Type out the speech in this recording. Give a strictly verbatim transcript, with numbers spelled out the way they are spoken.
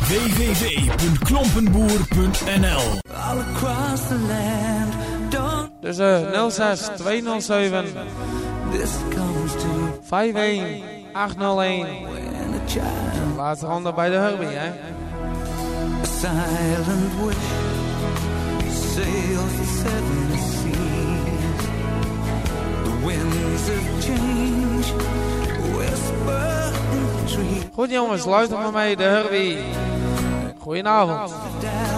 w w w punt klompenboer punt n l. Dus uh, nul zes twee nul zeven vijf een acht nul een. Laatste ronde bij de Herbie, hè? Silent wish sails the seven seas. The winds of change whisper in the trees. Goed jongens, luister maar mee, de Herbie. Goedenavond.